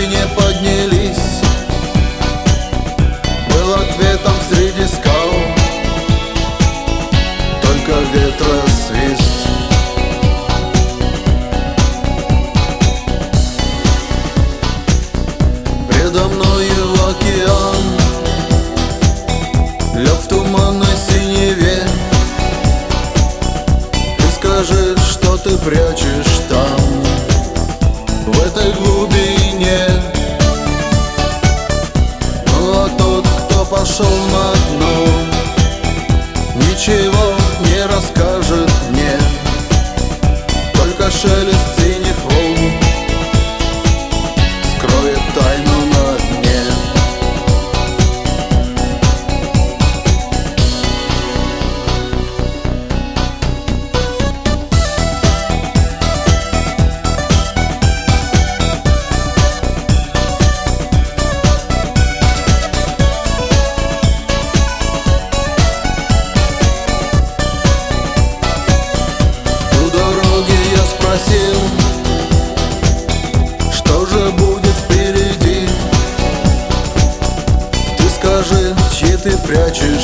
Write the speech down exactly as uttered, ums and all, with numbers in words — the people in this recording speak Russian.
не поднялись, был ответом среди скал только ветра свист. Предо мною океан лег в туманной синеве. Ты скажи, что ты прячешь там, в этой глубине. Ну а тот, кто пошел на дно, ничего не расскажет мне, только шелест синих волн скроет тайну на дне. Спросил, что же будет впереди. Ты скажи, чьи ты прячешь